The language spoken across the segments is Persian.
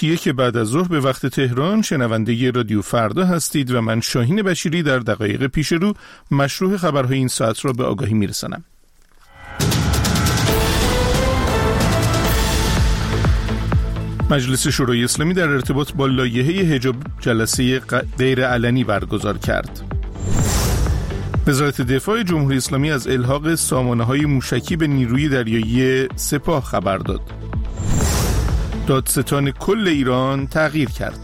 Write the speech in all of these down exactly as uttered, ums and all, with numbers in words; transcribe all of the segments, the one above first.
یک بعد از ظهر به وقت تهران شنونده رادیو فردا هستید و من شاهین بشیری در دقایق پیش رو مشروع خبرهای این ساعت را به آگاهی میرسانم. مجلس شورای اسلامی در ارتباط با لایحه حجاب جلسه غیر علنی برگزار کرد. وزارت دفاع جمهوری اسلامی از الحاق سامانه‌های موشکی به نیروی دریایی سپاه خبر داد. دادستان کل ایران تغییر کرد.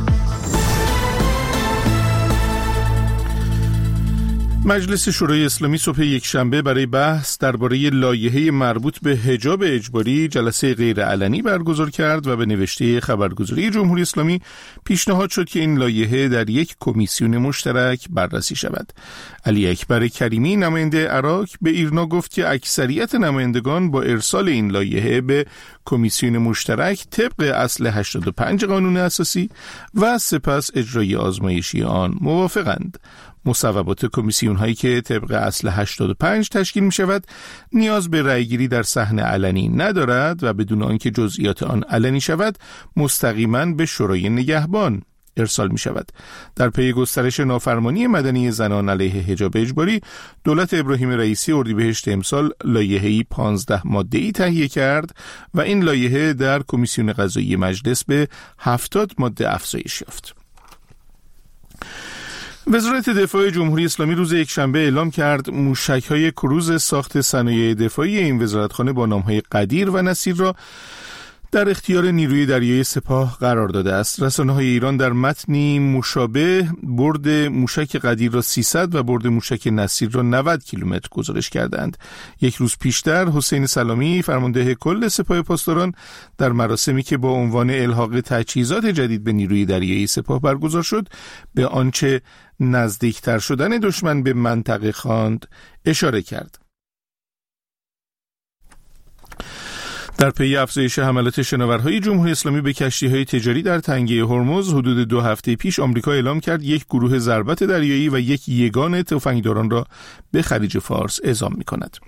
مجلس شورای اسلامی صبح یکشنبه برای بحث درباره لایحه مربوط به حجاب اجباری جلسه غیر علنی برگزار کرد و به نوشته خبرگزاری جمهوری اسلامی پیشنهاد شد که این لایحه در یک کمیسیون مشترک بررسی شود. علی اکبر کریمی نماینده عراق به ایرنا گفت که اکثریت نمایندگان با ارسال این لایحه به کمیسیون مشترک طبق اصل هشتاد و پنج قانون اساسی و سپس اجرای آزمایشی آن موافقند. مصوبات کمیسیون هایی که طبق اصل هشتاد و پنج تشکیل می شود نیاز به رأیگیری در صحن علنی ندارد و بدون آنکه جزئیات آن علنی شود مستقیما به شورای نگهبان ارسال می شود. در پی گسترش نافرمانی مدنی زنان علیه حجاب اجباری، دولت ابراهیم رئیسی اردیبهشت امسال لایحه‌ای پانزده ماده‌ای تهیه کرد و این لایحه در کمیسیون قضایی مجلس به هفتاد ماده افزایش یافت. وزارت دفاع جمهوری اسلامی روز یکشنبه اعلام کرد موشک‌های کروز ساخت صنایع دفاعی این وزارتخانه با نام‌های قدیر و نصیر را در اختیار نیروی دریایی سپاه قرار داده است. رسانه‌های ایران در متنی مشابه برد موشک قدیر را سیصد و برد موشک نصیر را نود کیلومتر گزارش کردند. یک روز پیشتر حسین سلامی فرمانده کل سپاه پاسداران در مراسمی که با عنوان الحاق تجهیزات جدید به نیروی دریایی سپاه برگزار شد به آنچه نزدیکتر شدن دشمن به منطقه خواند اشاره کرد. در پی افزایش حملات شناورهای جمهوری اسلامی به کشتی‌های تجاری در تنگه هرمز حدود دو هفته پیش آمریکا اعلام کرد یک گروه ضربت دریایی و یک یگان تفنگداران را به خلیج فارس اعزام می‌کند.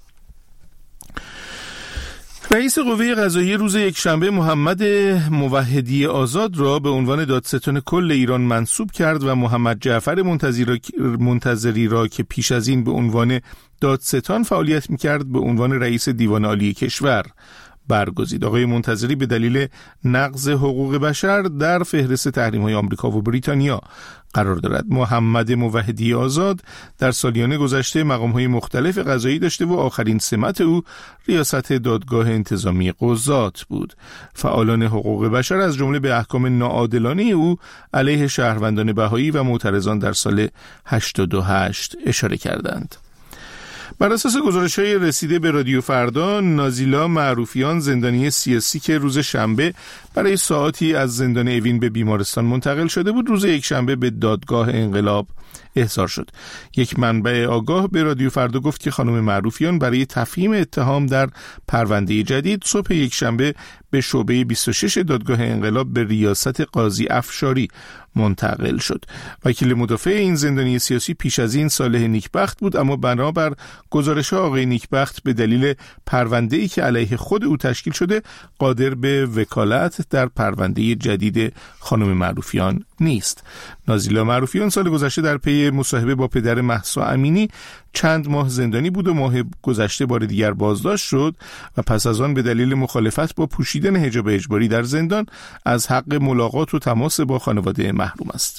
رئیس قوه قضاییه روز یکشنبه محمد موحدی آزاد را به عنوان دادستان کل ایران منصوب کرد و محمد جعفر منتظری را که پیش از این به عنوان دادستان فعالیت می‌کرد به عنوان رئیس دیوان عالی کشور برگزید. آقای منتظری به دلیل نقض حقوق بشر در فهرست تحریم‌های آمریکا و بریتانیا قرار دارد. محمد موحدی آزاد در سالیان گذشته مقام‌های مختلف قضایی داشته و آخرین سمت او ریاست دادگاه انتظامی قضات بود. فعالان حقوق بشر از جمله به احکام ناعادلانه او علیه شهروندان بهایی و معترضان در سال هشتاد و هشت اشاره کردند. بر اساس گزارش‌های رسیده به رادیو فردا، نازیلا معروفیان زندانی سیاسی که روز شنبه برای ساعاتی از زندان اوین به بیمارستان منتقل شده بود، روز یکشنبه به دادگاه انقلاب احضار شد. یک منبع آگاه به رادیو فردا گفت که خانم معروفیان برای تفهیم اتهام در پرونده جدید صبح یکشنبه به شعبه بیست و شش دادگاه انقلاب به ریاست قاضی افشاری منتقل شد. وکیل مدافع این زندانی سیاسی پیش از این صالح نیکبخت بود، اما بنابر گزارش آقای نیکبخت به دلیل پرونده‌ای که علیه خود او تشکیل شده قادر به وکالت در پرونده جدید خانم معروفیان نیست. نازیلا معروفیان سال گذشته در پی مصاحبه با پدر مهسا امینی چند ماه زندانی بود و ماه گذشته بار دیگر بازداشت شد و پس از آن به دلیل مخالفت با پوشیدن حجاب اجباری در زندان از حق ملاقات و تماس با خانواده محروم است.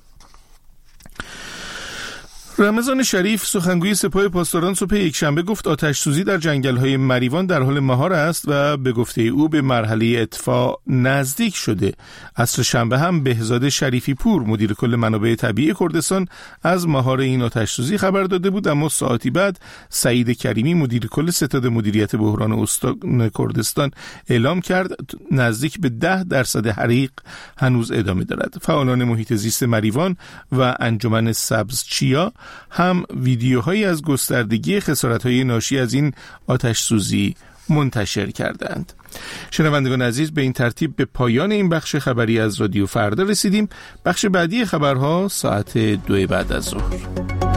رمضان شریف سخنگوی سپاه پاسداران صبح یکشنبه گفت آتش سوزی در جنگل‌های مریوان در حال مهار است و به گفته او به مرحله اطفاء نزدیک شده. عصر شنبه هم بهزاد شریفی پور مدیر کل منابع طبیعی کردستان از مهار این آتش سوزی خبر داده بود، اما ساعتی بعد سعید کریمی مدیر کل ستاد مدیریت بحران استان کردستان اعلام کرد نزدیک به ده درصد حریق هنوز ادامه دارد. فعالان محیط زیست مریوان و انجمن سبز چیا هم ویدیوهایی از گستردگی خسارت‌های ناشی از این آتش سوزی منتشر کردند. شنوندگان عزیز، به این ترتیب به پایان این بخش خبری از رادیو فردا رسیدیم. بخش بعدی خبرها ساعت دو بعد از ظهر.